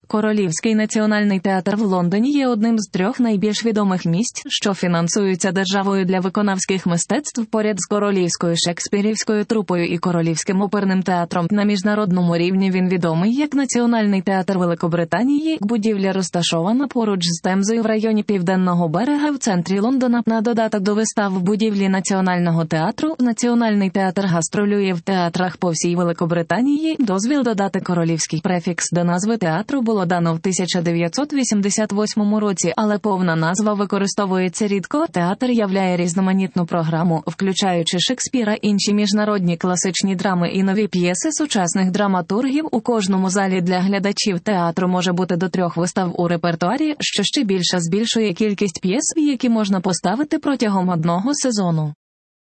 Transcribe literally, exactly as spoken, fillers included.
Королівський національний театр в Лондоні є одним з трьох найбільш відомих місць, що фінансуються державою для виконавських мистецтв поряд з Королівською шекспірівською трупою і Королівським оперним театром. На міжнародному рівні він відомий як Національний театр Великобританії. Будівля розташована поруч з Темзою в районі Південного берега в центрі Лондона. На додаток до вистав в будівлі Національного театру, Національний театр гастролює в театрах по всій Великобританії. Дозвіл додати королівський префікс до назви театру було дано в тисяча дев'ятсот вісімдесят восьмому році, але повна назва використовується рідко. Театр являє різноманітну програму, включаючи Шекспіра, інші міжнародні класичні драми і нові п'єси сучасних драматургів. У кожному залі для глядачів театру може бути до трьох вистав у репертуарі, що ще більше збільшує кількість п'єс, які можна поставити протягом одного сезону.